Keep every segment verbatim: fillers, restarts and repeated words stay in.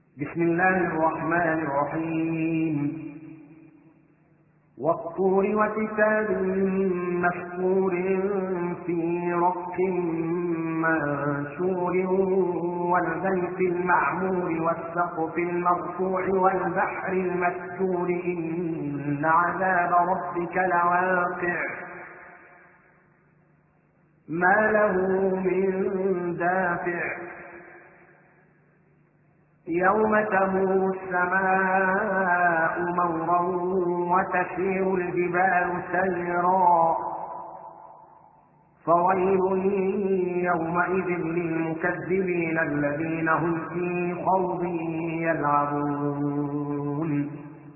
بسم الله الرحمن الرحيم والطور وكتاب مسطور في رق منشور والبيت المعمور والسقف المرفوع والبحر المسجور إن عذاب ربك لواقع ما له من دافع يوم تمور السماء مورا وتسير الجبال سيرا فويل يومئذ للمكذبين الذين هم في خوض يلعبون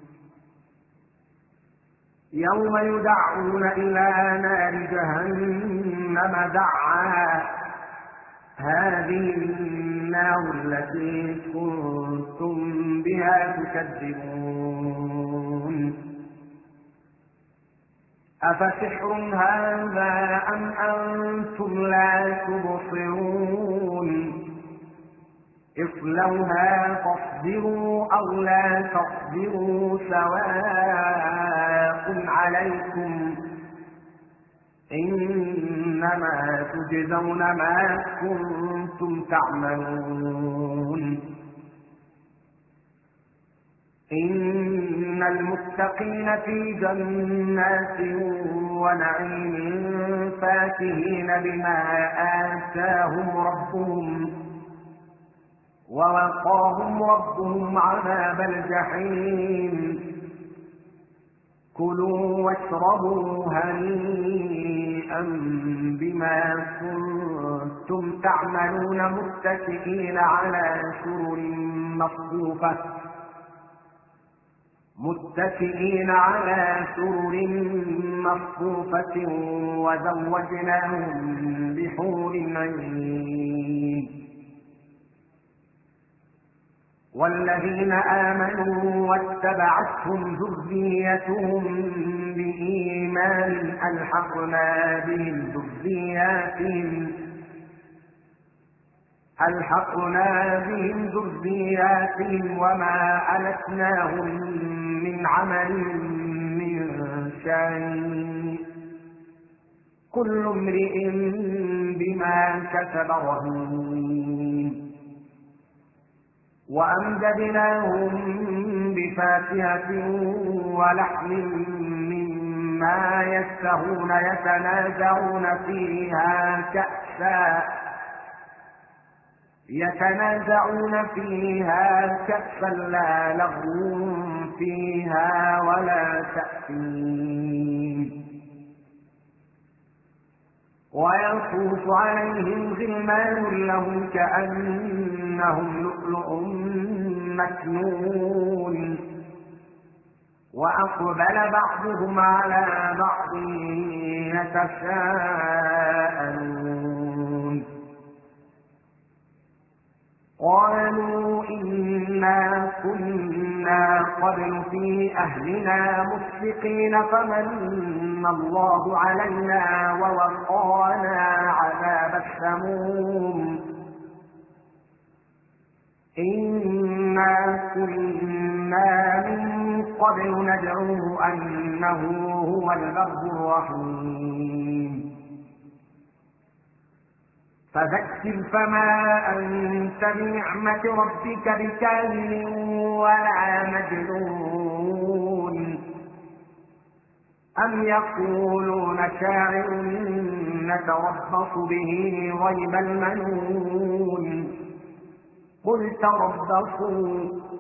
يوم يدعون إلى نار جهنم دعا هذه النار التي كنتم بها تكذبون أفسحر هذا أم أنتم لا تبصرون اصلوها فاصبروا أو لا تصبروا سواء عليكم إنما تجزون ما كنتم تعملون إن المتقين في جنات ونعيم فاكهين بما آتاهم ربهم ووقاهم ربهم عذاب الجحيم كلوا واشربوا هنيئا بما كنتم تعملون متكئين على سرر مصفوفة متكئين على سرر مصفوفة وزوجناهم بحور عين والذين آمنوا واتبعتهم ذريتهم بإيمان ألحقنا بهم ذرياتهم ألحقنا بهم ذرياتهم وما ألتناهم من عمل من شيء كل امرئ بما كسب رهين وأمددناهم بفاكهة ولحم مما يشتهون يتنازعون فيها كأسا يتنازعون فيها كأسا لا لغو فيها ولا تأثيم ويطوف عليهم غلمان لهم كأنهم لؤلؤ مكنون وأقبل بعضهم على بعض يتساءلون قالوا إنا كنا قبل في أهلنا مشفقين فمن الله علينا ووقانا عذاب السموم إنا كنا من قبل ندعوه أنه هو البر الرحيم فذكر فما أنت بنعمة ربك بكاهن ولا مجنون أم يقولون شاعر نتربص به ريب المنون قل تربصوا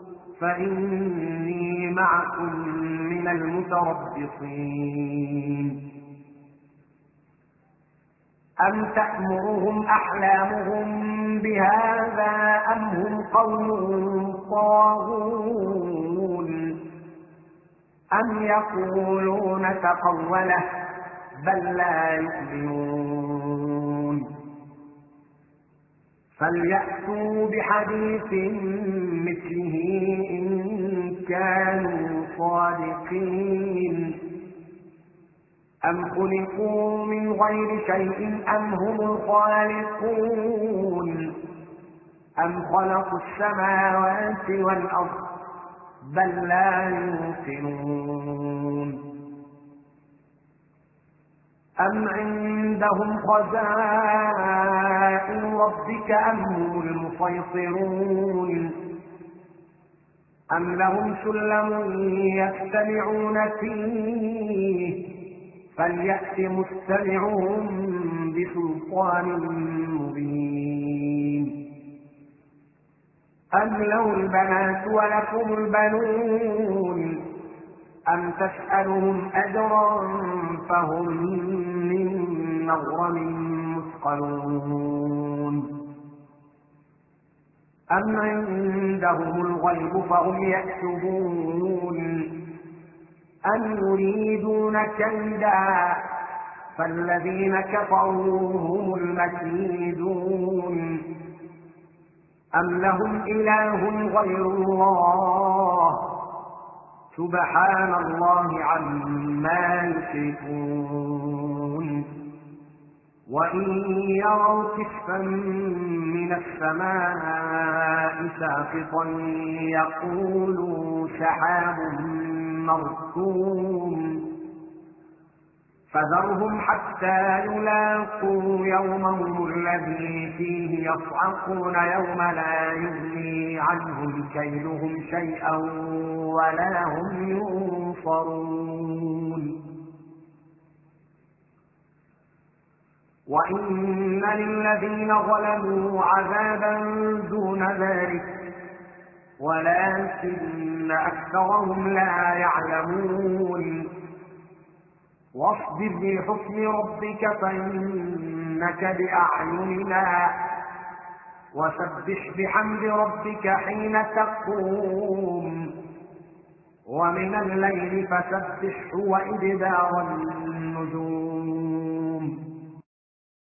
فإني معكم من المتربصين أم تأمرهم أحلامهم بهذا أم هم قوم طاغون أم يقولون تقوله بل لا يؤمنون فليأتوا بحديث مثله إن كانوا صادقين أم خلقوا من غير شيء أم هم الخالقون أم خلقوا السماوات والأرض بل لا يوقنون أم عندهم خزائن ربك أم هم المسيطرون أم لهم سلم يستمعون فيه فليأت مستمعهم بسلطان مبين أم له البنات ولكم البنون أم تسألهم أجرا فهم من مغرم مثقلون أم عندهم الغيب فهم يكتبون أم يريدون كيدا فالذين كفروا هم المكيدون أم لهم إله غير الله سبحان الله عما يشركون وإن يروا كسفا من السماء ساقطا يقولوا سحاب مركوم فذرهم حتى يلاقوا يومهم الذي فيه يصعقون يوم لا يغني عنهم كيدهم شيئا ولا هم ينصرون وإن للذين ظلموا عذابا دون ذلك ولكن أكثرهم لا يعلمون واصبر لحكم ربك فإنك بأعيننا وسبح بحمد ربك حين تقوم ومن الليل فسبحه وإدبار النجوم